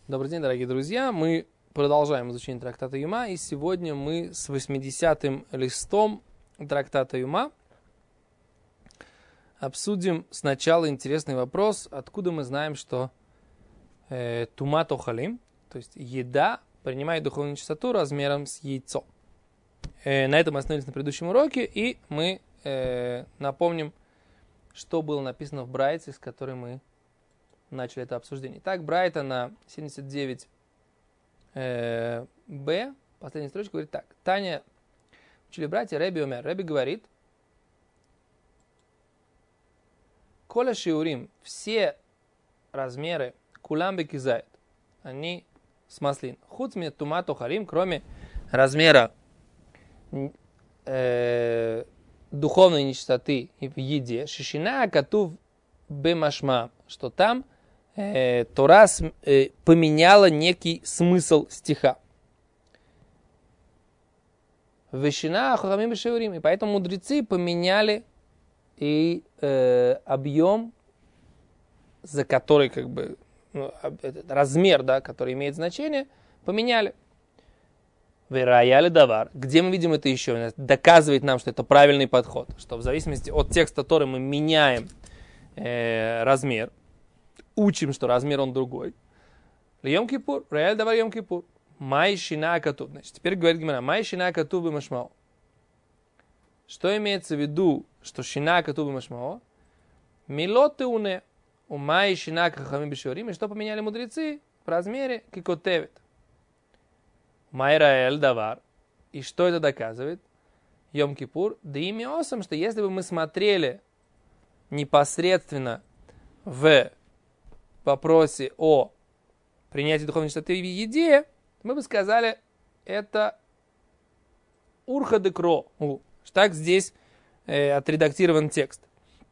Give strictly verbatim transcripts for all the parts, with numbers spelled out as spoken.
Добрый день, дорогие друзья. Мы продолжаем изучение трактата Юма, и сегодня мы с восьмидесятым листом трактата Юма обсудим сначала интересный вопрос, откуда мы знаем, что э, тумат охалим, то есть еда, принимает духовную чистоту размером с яйцо. Э, на этом мы остановились на предыдущем уроке, и мы э, напомним, что было написано в Брайте, с которой мы начали это обсуждение. Итак, Брайта на семьдесят девять э, Б, последняя строчка, говорит так. Таня, учили братья, Реби умер. Реби говорит, Коля шиурим, все размеры, кулам бекизает, они с маслин. Хуцми тумат охалим, кроме размера э, духовной нечистоты в еде, шишина катув бемашма, что там э, Тора э, поменяла некий смысл стиха. Вешина хахамим бешеурим, и поэтому мудрецы поменяли и э, объем, за который как бы ну, размер, да, который имеет значение, поменяли. Вераяли давар. Где мы видим это еще? Доказывает нам, что это правильный подход, что в зависимости от текста Торы мы меняем э, размер, учим, что размер он другой. Йом-Кипур, Раяли давар Йом-Кипур. Май шина катуб. Значит, теперь говорит Гемара, май шина катуб и машмао. Что имеется в виду, что шина катуб и машмао? Милоты уне. У май шина кахами бешорим. И что поменяли мудрецы в размере кикотевит. Майраэль давар. И что это доказывает? Йом-Кипур. Да имя осам, что если бы мы смотрели непосредственно в вопросе о принятии духовной чистоты в еде, мы бы сказали, это урха де кро. Так здесь э, отредактирован текст.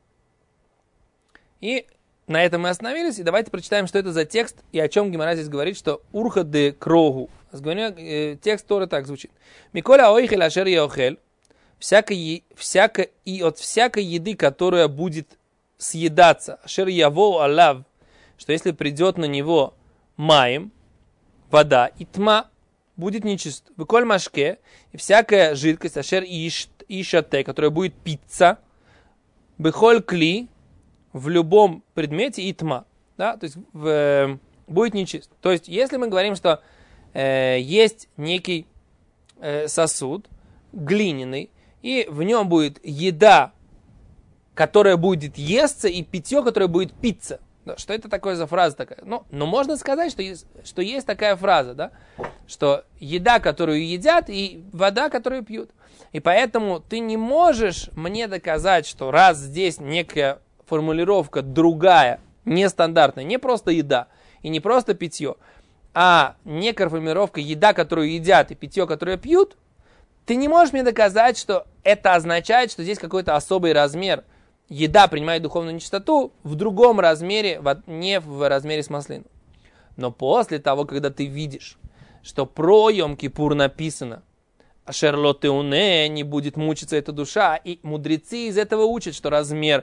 И на этом мы остановились. И давайте прочитаем, что это за текст и о чем Гемара здесь говорит, что урха де крогу. Текст Торы так звучит. Миколя ойхель ашер яохель. Всякой, всякой, и от всякой еды, которая будет съедаться, ашер яво алав, что если придет на него маем, вода, и тма, будет нечист. Выколь машке, и всякая жидкость, ашер ишате, которая будет питься, бехоль кли, в любом предмете, и тма, да, то есть в, э, будет нечист. То есть, если мы говорим, что э, есть некий э, сосуд, глиняный, и в нем будет еда, которая будет естся, и питье, которое будет питься. Да, что это такое за фраза такая? Ну, но можно сказать, что есть, что есть такая фраза, да, что еда, которую едят, и вода, которую пьют. И поэтому ты не можешь мне доказать, что раз здесь некая формулировка другая, нестандартная, не просто еда и не просто питье, а некая формулировка еда, которую едят, и питье, которое пьют, ты не можешь мне доказать, что это означает, что здесь какой-то особый размер. Еда принимает духовную нечистоту в другом размере, не в размере с маслином. Но после того, когда ты видишь, что про Йом-Кипур написано, «Ашерлотеуне» не будет мучиться эта душа, и мудрецы из этого учат, что размер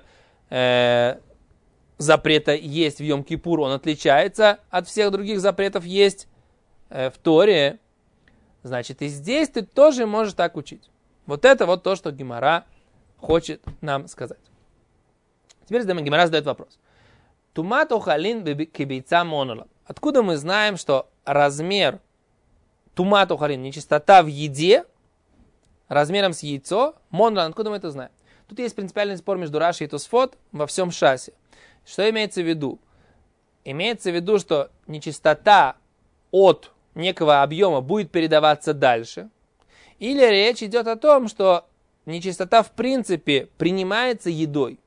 э, запрета есть в Йом-Кипур, он отличается от всех других запретов есть э, в Торе, значит, и здесь ты тоже можешь так учить. Вот это вот то, что Гемара хочет нам сказать. Теперь Гемара задает вопрос. Тумат охалин кебейца монола. Откуда мы знаем, что размер тумат охалин, нечистота в еде, размером с яйцо, монола, откуда мы это знаем? Тут есть принципиальный спор между Раши и Тосфот во всем шасе. Что имеется в виду? Имеется в виду, что нечистота от некого объема будет передаваться дальше. Или речь идет о том, что нечистота в принципе принимается едой.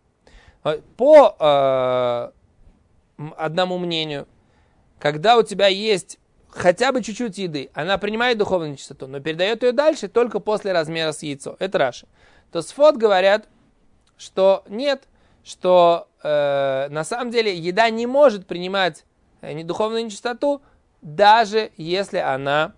По э, одному мнению, когда у тебя есть хотя бы чуть-чуть еды, она принимает духовную нечистоту, но передает ее дальше только после размера с яйцо. Это Раши. Тосфот говорят, что нет, что э, на самом деле еда не может принимать э, духовную нечистоту, даже если она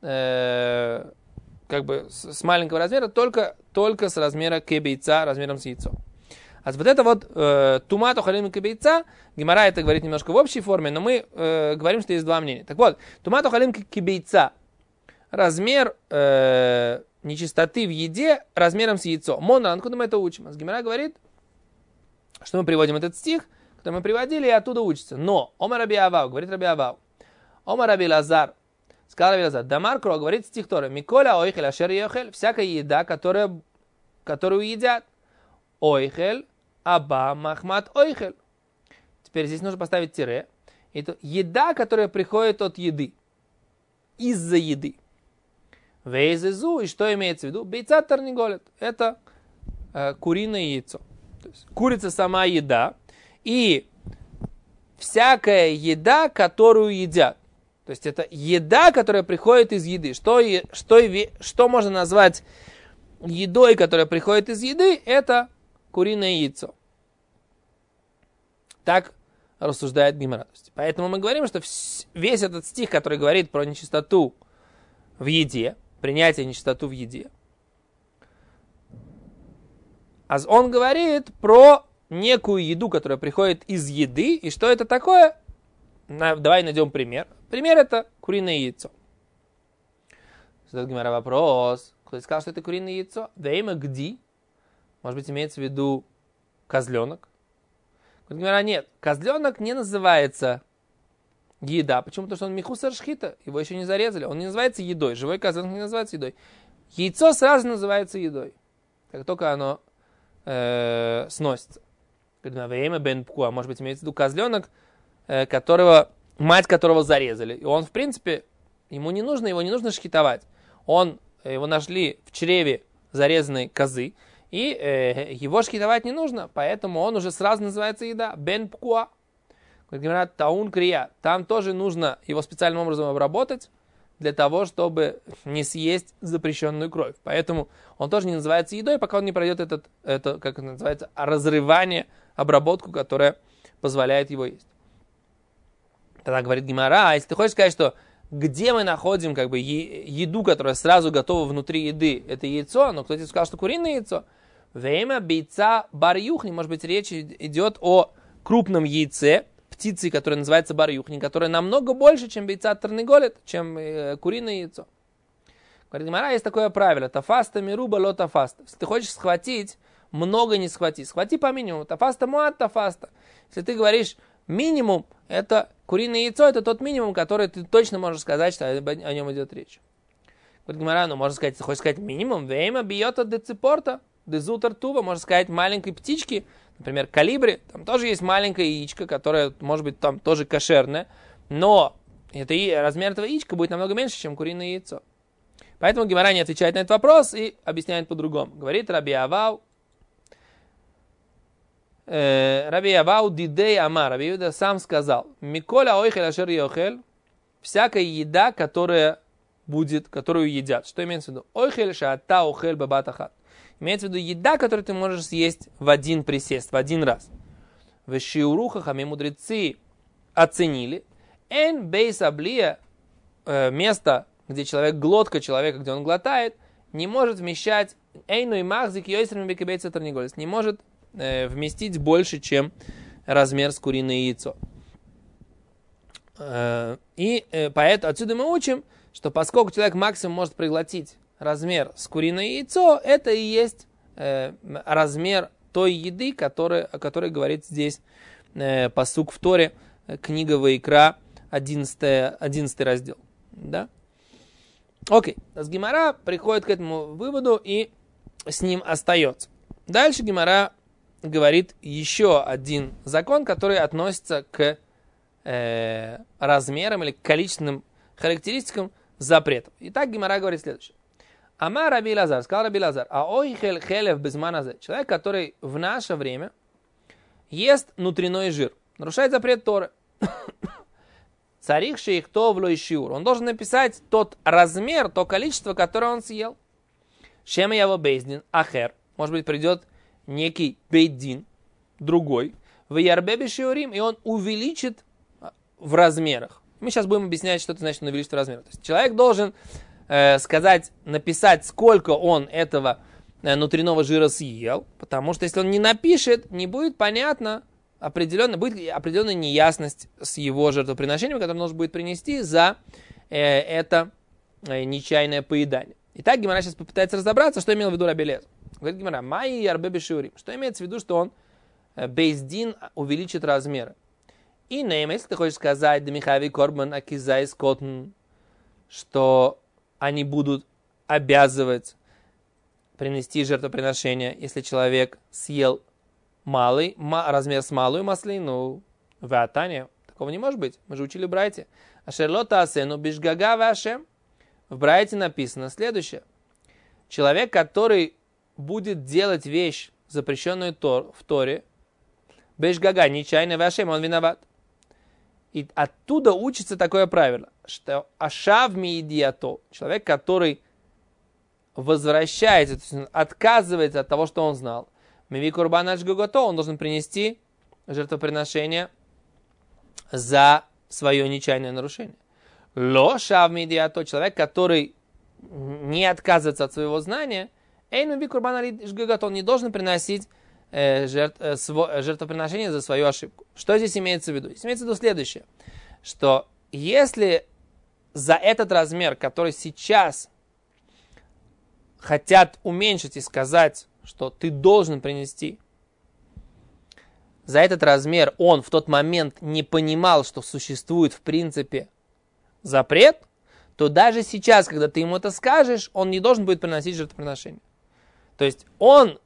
э, как бы с, с маленького размера, только, только с размера кебейца, размером с яйцо. А вот это вот э, тумат охалим кибейца, Гемара это говорит немножко в общей форме, но мы э, говорим, что есть два мнения. Так вот, тумат охалим кибейца, размер э, нечистоты в еде размером с яйцо. Монра, откуда мы это учим? Гемара говорит, что мы приводим этот стих, который мы приводили, и оттуда учится. Но, Омар Раби Авау, говорит Раби Авау, Омар Раби Лазар, сказал Раби Лазар, Дамар Кро, говорит стих Торы, Миколя ойхель ашер йохель, всякая еда, которая, которую едят, ойхель, аба, махмат, ойхель. Теперь здесь нужно поставить тире. Это еда, которая приходит от еды, из-за еды. Вейзезу, и что имеется в виду? Бейца тарниголет, это э, куриное яйцо. То есть курица сама еда, и всякая еда, которую едят. То есть это еда, которая приходит из еды. Что, что, что можно назвать едой, которая приходит из еды? Это куриное яйцо. Так рассуждает Гемара. Поэтому мы говорим, что весь этот стих, который говорит про нечистоту в еде, принятие нечистоту в еде, он говорит про некую еду, которая приходит из еды. И что это такое? Давай найдем пример. Пример это куриное яйцо. Задает Гемара вопрос. Кто сказал, что это куриное яйцо? Вейма гди? Может быть, имеется в виду козленок? Говорит Гемара, нет. Козленок не называется еда. Почему? Потому что он михусар шхита. Его еще не зарезали. Он не называется едой. Живой козленок не называется едой. Яйцо сразу называется едой. Как только оно э, сносится. Вейма бен пкуа. Может быть, имеется в виду козленок, э, которого... мать которого зарезали. И он, в принципе, ему не нужно, его не нужно шхитовать. Он, его нашли в чреве зарезанной козы, и э, его шхитовать не нужно, поэтому он уже сразу называется еда. Бен пкуа. Говорят, таун крия. Там тоже нужно его специальным образом обработать, для того, чтобы не съесть запрещенную кровь. Поэтому он тоже не называется едой, пока он не пройдет этот, это, как это называется, разрывание, обработку, которая позволяет его есть. Тогда говорит Гемара, а если ты хочешь сказать, что где мы находим как бы еду, которая сразу готова внутри еды, это яйцо, но кто тебе сказал, что куриное яйцо? Время бейца бар-юхни, может быть, речь идет о крупном яйце, птицы, которая называется бар-юхни, которая намного больше, чем бейца тарниголет, чем э, куриное яйцо. Говорит Гемара, есть такое правило, тафаста мируба ло тафаста. Если ты хочешь схватить, много не схвати, схвати по минимуму, тафаста муат тафаста. Если ты говоришь минимум, это куриное яйцо, это тот минимум, который ты точно можешь сказать, что о нем идет речь. Говорит Гемара, ну можно сказать, ты хочешь сказать минимум, вейма биота деципорта, дезутер тува, можно сказать маленькой птички, например, калибри, там тоже есть маленькое яичко, которое может быть там тоже кошерное, но это, размер этого яичка будет намного меньше, чем куриное яйцо. Поэтому Гемара не отвечает на этот вопрос и объясняет по-другому. Говорит Раби Авау, Раби Авау дидей ама, Раби Иуда сам сказал, Миколя ойхель ашер йохель, всякая еда, которая будет, которую едят. Что имеется в виду? Ойхель шаата охель бабатахат. Имеется в виду еда, которую ты можешь съесть в один присест, в один раз. В шиурухах, а мудрецы оценили, эн бейс аблия, место, где человек, глотка человека, где он глотает, не может вмещать эйну и махзик йойсерми бекебейца тарниголис, не может э, вместить больше, чем размер с куриное яйцо. Э, и э, поэтому отсюда мы учим, что поскольку человек максимум может проглотить размер с куриное яйцо, это и есть э, размер той еды, которая, о которой говорит здесь э, пасук в Торе, э, книга Ваикра, одиннадцатый раздел. Да? Окей, с Гемара приходит к этому выводу и с ним остается. Дальше Гемара говорит еще один закон, который относится к э, размерам или к количественным характеристикам запретов. Итак, Гемара говорит следующее. Ама Раби Лазар, сказал Раби Лазар, а ойхель хелев безманазе, человек, который в наше время ест внутренний жир, нарушает запрет Торы. Царих шейхто влой шиур. Он должен написать тот размер, то количество, которое он съел. Шема яво бейздин ахер. Может быть, придет некий бейдин, другой. В ярбебе шиурим, и он увеличит в размерах. Мы сейчас будем объяснять, что это значит увеличить в размерах. То есть человек должен э, сказать, написать, сколько он этого внутреннего жира съел, потому что если он не напишет, не будет понятно, определенно, будет определенная неясность с его жертвоприношением, которое он должен будет принести за э, это э, нечаянное поедание. Итак, Гемара сейчас попытается разобраться, что имел в виду Раби Элиэзер. Говорит Гемара, «Майи ярбе бешиурим». Что имеется в виду, что он э, бейздин увеличит размеры. И нейм, если ты хочешь сказать, «Демихави корбан акизай скотн», что они будут обязывать принести жертвоприношение, если человек съел малый, ма, размер с малую маслину, в Атане, такого не может быть. Мы же учили в Брайте. Ашерлота асену бишгага вашем. В Брайте написано следующее. Человек, который будет делать вещь, запрещенную тор, в Торе, бишгага, нечаянно вашем, он виноват. И оттуда учится такое правило, что ашав миидиато, человек, который возвращается, то есть он отказывается от того, что он знал, миви курбан ашгогото, он должен принести жертвоприношение за свое нечаянное нарушение. Ло шав миидиато, человек, который не отказывается от своего знания, эйн миви курбан ашгогото, он не должен приносить э, жертв, э, сво, жертвоприношение за свою ошибку. Что здесь имеется в виду? Здесь имеется в виду следующее, что если за этот размер, который сейчас хотят уменьшить и сказать, что ты должен принести, за этот размер он в тот момент не понимал, что существует в принципе запрет, то даже сейчас, когда ты ему это скажешь, он не должен будет приносить жертвоприношение. То есть он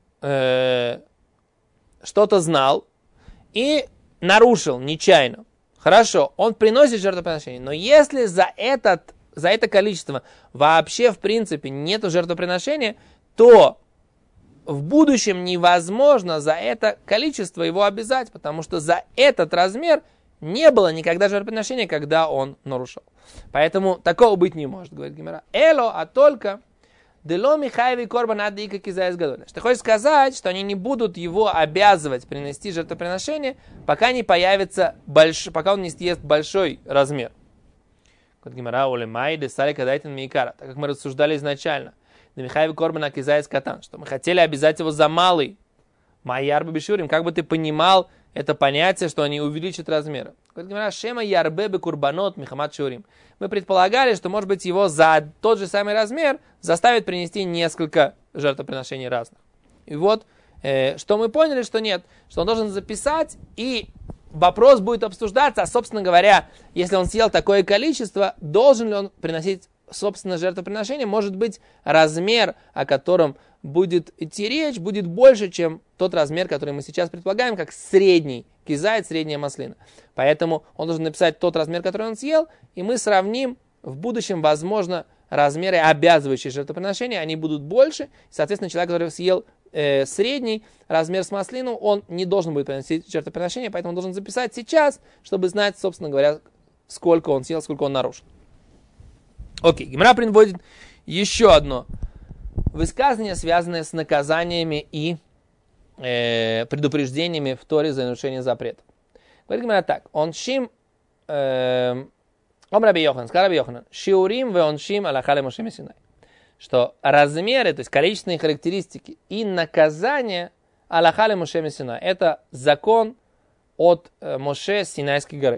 э, что-то знал и нарушил нечаянно. Хорошо, он приносит жертвоприношение, но если за, этот, за это количество вообще в принципе нету жертвоприношения, то в будущем невозможно за это количество его обязать, потому что за этот размер не было никогда жертвоприношения, когда он нарушил. Поэтому такого быть не может, говорит Гемара. Эло, а только дело михаеви корбан адика кизаес гадоль. Что хочешь сказать, что они не будут его обязывать принести жертвоприношение, пока не появится больш... пока он не съест большой размер. Говорит Гемара, улемай десали кадайтин миикара. Так как мы рассуждали изначально, михаеви корбан кизаес катан, что мы хотели обязать его за малый. Майярбе бешурим, как бы ты понимал это понятие, что они увеличат размеры. Говорит Гемара, шема ярбе бе курбанот михамат шурим. Мы предполагали, что, может быть, его за тот же самый размер заставят принести несколько жертвоприношений разных. И вот, э, что мы поняли, что нет, что он должен записать, и вопрос будет обсуждаться, а, собственно говоря, если он съел такое количество, должен ли он приносить, собственно, жертвоприношение, может быть, размер, о котором будет идти речь, будет больше, чем тот размер, который мы сейчас предполагаем, как средний кизайт, средняя маслина. Поэтому он должен написать тот размер, который он съел, и мы сравним в будущем, возможно, размеры, обязывающие жертвоприношения, они будут больше. Соответственно, человек, который съел э, средний размер с маслину, он не должен будет приносить жертвоприношение, поэтому он должен записать сейчас, чтобы знать, собственно говоря, сколько он съел, сколько он нарушил. Окей, Гемара приводит еще одно высказывание, связанное с наказаниями и э, предупреждениями в Торе за нарушение запрета. Говорит Гемара так: он шим, ом Раби Йоханан, сказал Раби Йоханан, шиурим ве он шим алаха ле Моше мисинай, что размеры, то есть количественные характеристики и наказания алаха ле Моше мисинай, это закон от э, Моше с Синайской горы.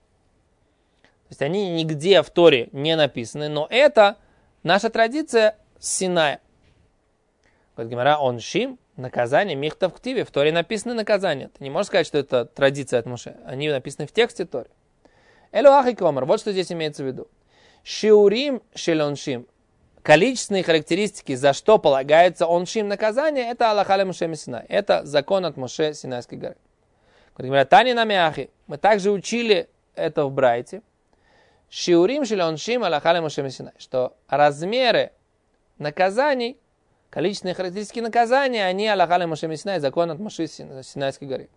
То есть они нигде в Торе не написаны, но это наша традиция с Синая. Говорит Гемара, он шим, наказание, михтав ктиве, в Торе написаны наказания. Ты не можешь сказать, что это традиция от Моше. Они написаны в тексте Торы. Элуахи комар, вот что здесь имеется в виду. Шиурим шелоншим, количественные характеристики, за что полагается оншим наказание, это алаха ле Моше мисинай. Это закон от Моше Синайской горы. Говорит Гемара, тани намяхи, мы также учили это в Брайте. Шиурим шелоншим алаха ле Моше мисинай, что размеры наказаний, количественные характеристики наказания, они алаха ле Моше мисинай, закон от Моше Синайской горы.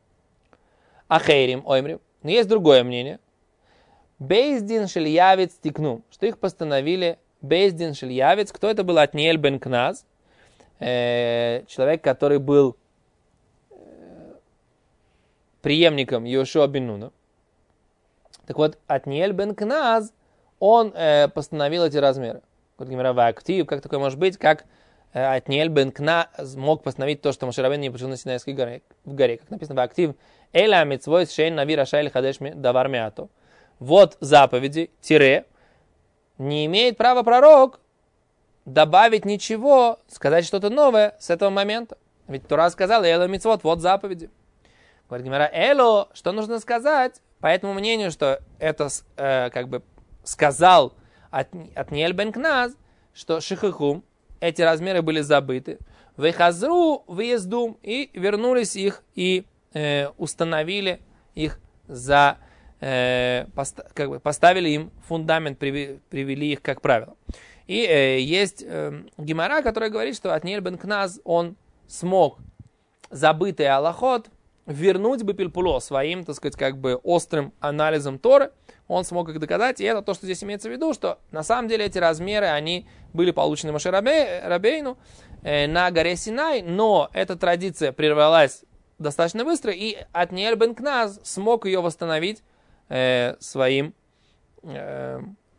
Ахейрим оймрим. Но есть другое мнение. Бейздин шельявец тикну, что их постановили Бейздин шельявец. Кто это был? Атниэль бен Кназ, э, человек, который был э, преемником Йошуа бен Нуна. Так вот, Атниэль бен Кназ, он э, постановил эти размеры. Как такое может быть, как Атниэль бен Кназ мог постановить то, что Моше Рабейну не получил на Синайской горе, в горе, как написано в актив. Эля митцвой шейн нави рашай хадеш давар миато. Вот заповеди, тире, не имеет права пророк добавить ничего, сказать что-то новое с этого момента. Ведь Тора сказала, эло митцвот, вот заповеди. Говорит Гемара, эло, что нужно сказать? По этому мнению, что это э, как бы сказал Атниэль бен Кназ, что шихахум, эти размеры были забыты. Вейхазру выездум, и вернулись их, и э, установили их за, э, поста, как бы поставили им фундамент, привели, привели их как правило. И э, есть э, Гемара, которая говорит, что Атниэль бен Кназ, он смог забытый алахот вернуть бы Пильпуло своим, так сказать, как бы острым анализом Торы. Он смог их доказать, и это то, что здесь имеется в виду, что на самом деле эти размеры, они были получены Моше Рабейну э, на горе Синай, но эта традиция прервалась достаточно быстро, и Атниэль бен Кназ смог ее восстановить э, своим, э,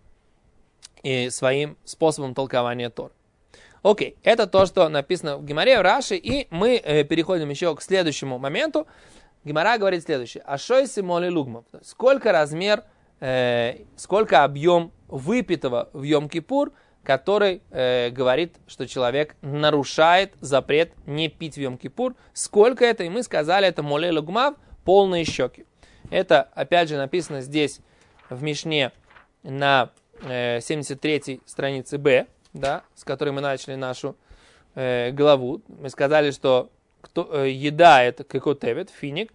и своим способом толкования Торы. Окей, это то, что написано в Гемаре, в Раши, и мы э, переходим еще к следующему моменту. Гемара говорит следующее. Ашойси моли лугмов. Сколько размер, э, сколько объем выпитого в Йом-Кипур, который э, говорит, что человек нарушает запрет не пить в Йом-Кипур. Сколько это? И мы сказали, это моли лугмав, полные щеки. Это, опять же, написано здесь в Мишне на э, семьдесят третьей странице Б. Да, с которой мы начали нашу э, главу. Мы сказали, что кто, э, еда это кекотевет, финик.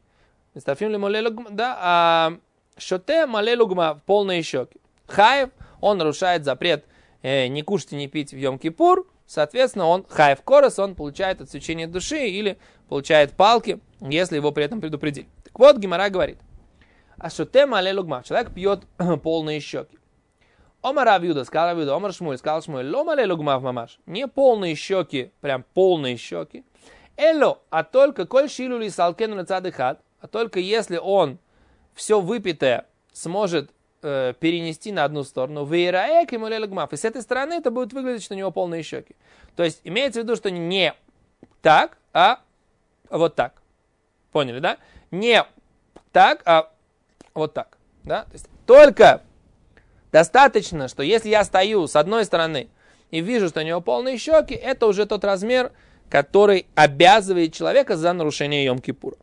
Да, а шоте малелугма, полные щеки. Хаев, он нарушает запрет э, не кушать и не пить в Йом-Кипур. Соответственно, он хаев корос, он получает отсечение души или получает палки, если его при этом предупредили. Так вот, Гемара говорит. А шоте малелугма, человек пьет полные щеки. Омар Рав Юда, сказал Рав Юда, Омар Шмуэль, сказал Шмуэль, лома ле лугмав мамаш. Не полные щеки, прям полные щеки. Эло, а только коль шилули салкену на цадыхат, а только если он все выпитое сможет э, перенести на одну сторону, вейраэк ему ле лугмав. И с этой стороны это будет выглядеть, что у него полные щеки. То есть имеется в виду, что не так, а вот так. Поняли, да? Не так, а вот так. Да? То есть только достаточно, что если я стою с одной стороны и вижу, что у него полные щеки, это уже тот размер, который обязывает человека за нарушение Йом-Кипура.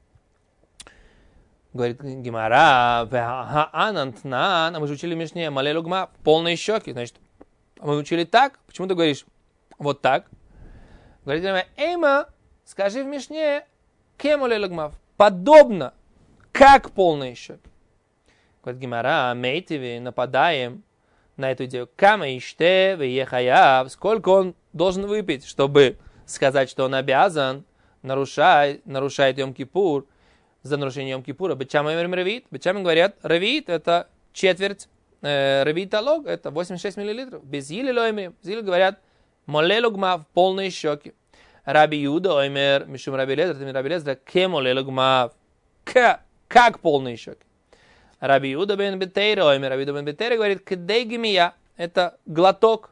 Говорит Гемара, а мы же учили в Мишне, мале лугма, полные щеки. Значит, мы учили так, почему ты говоришь вот так? Говорит Гемара, эйма, скажи в Мишне, ке мале лугма, подобно, как полные щеки. Говорит Гемара, мейтиви, нападаем на эту идею. Кама иште веехаяв, сколько он должен выпить, чтобы сказать, что он обязан нарушать, нарушает Йом-Кипур, за нарушение Йом-Кипура. Бетчам имерим ревит. Бетчам говорят, ревит это четверть, э, ревит алог, это восемьдесят шесть миллилитров. Без или лоймерим. Без или говорят, моле лугмав, полные щеки. Раби Юда оймер, мишум Раби Лезер, это Раби Лезер, ке моле лугмав. Как полные щеки. Раби Юда бен Бетейра, оймер, Раби Юда бен Бетейра говорит, кдей гимия, это глоток.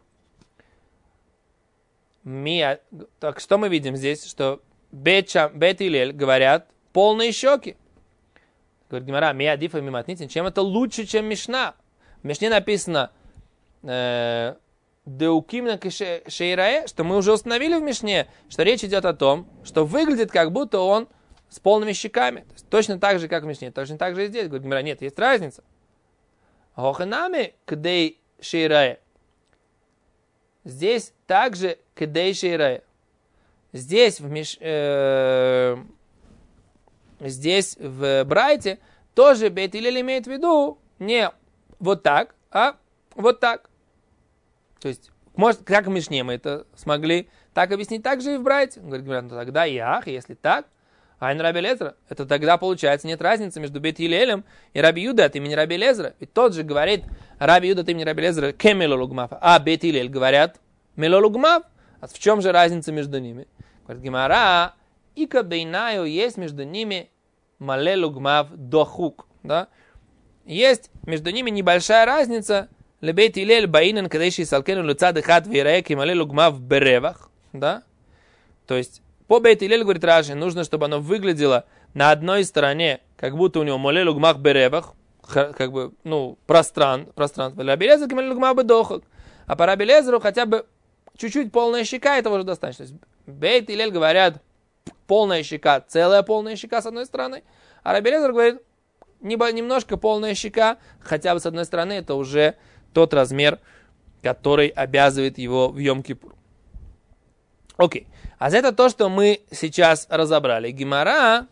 Мия. Так что мы видим здесь, что Бет и Илель говорят, полные щеки. Говорит Гемара, мия дифа миматнитин, чем это лучше, чем Мишна? В Мишне написано деукимна шейрае, что мы уже установили в Мишне, что речь идет о том, что выглядит как будто он с полными щеками. То есть, точно так же, как в Мишне, точно так же и здесь. Говорит Гемара, нет, есть разница. Хоханами кдей шейрае. Здесь также кдей шейрае. Здесь в Миш... Э, здесь в Брайте тоже Бет Илель имеет в виду не вот так, а вот так. То есть, может, как в Мишне мы это смогли так объяснить, так же и в Брайте. Говорит, ну тогда и ах, если так, айн Раби Лезра, это тогда получается нет разницы между Бет Илелем и Раби Юда от имени Раби Лезра. Ведь тот же говорит Раби Юда от имени Раби Лезра кемело лугмав, а Бет Илель говорят мело лугмав. А в чем же разница между ними? Говорит Гемара, ика бейнаю, есть между ними мале лугмав дохук. Да? Есть между ними небольшая разница. Лебейт Илель баинен кадеши салкену люцад эхат вейраек и мале лугмав беревах. да? То есть по Бейт Илель, говорит Раши, нужно, чтобы оно выглядело на одной стороне, как будто у него моле лугмах беребах, как бы, ну, простран, пространство. Для Рабелезера моле лугмах бедохак. А по Рабелезеру хотя бы чуть-чуть полная щека, этого уже достаточно. Бейт Илель говорят, полная щека, целая полная щека с одной стороны. А Рабелезер говорит, немножко полная щека, хотя бы с одной стороны, это уже тот размер, который обязывает его в Йом-Кипур. Окей. А это то, что мы сейчас разобрали. Гемара,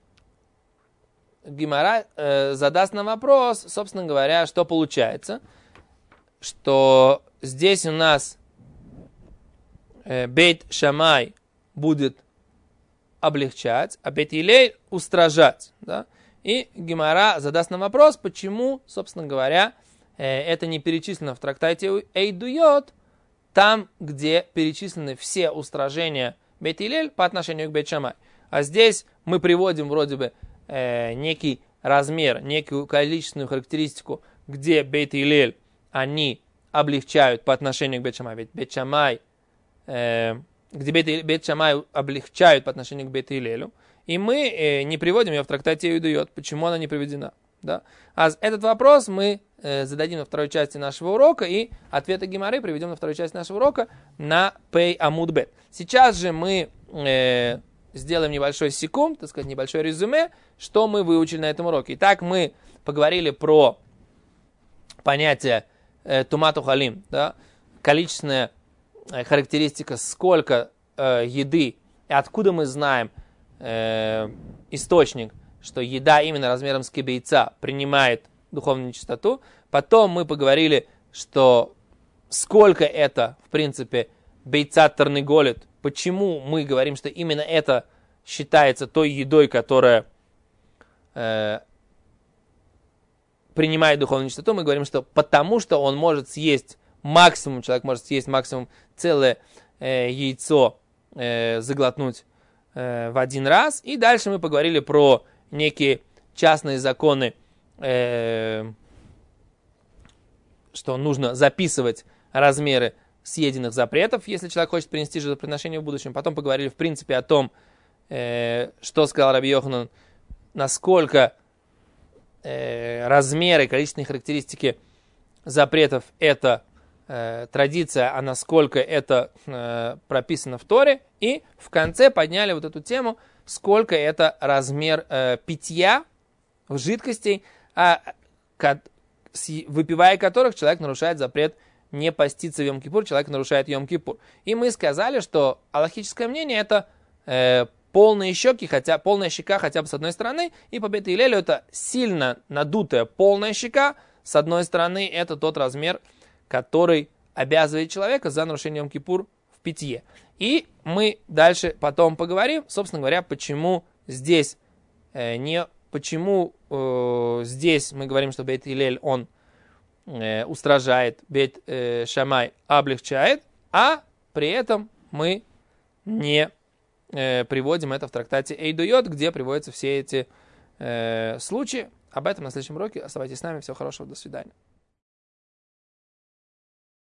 Гемара э, задаст нам вопрос, собственно говоря, что получается, что здесь у нас э, Бейт Шамай будет облегчать, а Бейт Илель устражать. Да? И Гемара задаст нам вопрос, почему, собственно говоря, э, это не перечислено в трактате Эйдуйот, там, где перечислены все устражения Бейт Илель по отношению к Бейт Шамай. А здесь мы приводим вроде бы э, некий размер, некую количественную характеристику, где Бейт Илель они облегчают по отношению к Бейт Шамай. Ведь Бейт Шамай, э, где Бейт, Бейт Шамай облегчают по отношению к Бейт Илелю, и мы э, не приводим ее в трактате Эйдуйот. Почему она не приведена? Да? А этот вопрос мы э, зададим на второй части нашего урока, и ответы Гемары приведем на второй части нашего урока на Пей Амуд Бет. Сейчас же мы э, сделаем небольшой секунд, так сказать, небольшое резюме, что мы выучили на этом уроке. Итак, мы поговорили про понятие э, Тумату Халим, да? Количественная э, характеристика, сколько э, еды, и откуда мы знаем э, источник, что еда именно размером с кибейца принимает духовную нечистоту. Потом мы поговорили, что сколько это, в принципе, бейца тарныголит, почему мы говорим, что именно это считается той едой, которая э, принимает духовную нечистоту. Мы говорим, что потому что он может съесть максимум, человек может съесть максимум целое э, яйцо, э, заглотнуть э, в один раз. И дальше мы поговорили про некие частные законы, э, что нужно записывать размеры съеденных запретов, если человек хочет принести жертвоприношение в будущем. Потом поговорили, в принципе, о том, э, что сказал Раби Йоханан, насколько э, размеры, количественные характеристики запретов – это э, традиция, а насколько это э, прописано в Торе. И в конце подняли вот эту тему, сколько это размер э, питья в жидкостей, а, ко, с, выпивая которых человек нарушает запрет не поститься в Йом-Кипур, человек нарушает Йом-Кипур. И мы сказали, что алахическое мнение это э, полные щеки, хотя, полная щека хотя бы с одной стороны, и по Бейт Илелю это сильно надутая полная щека, с одной стороны это тот размер, который обязывает человека за нарушение Йом-Кипур в питье. И мы дальше потом поговорим, собственно говоря, почему здесь э, не, почему э, здесь мы говорим, что Бейт Илель он э, устражает, Бейт э, Шамай облегчает, а при этом мы не э, приводим это в трактате Эйдуйот, где приводятся все эти э, случаи. Об этом на следующем уроке. Оставайтесь с нами. Всего хорошего. До свидания.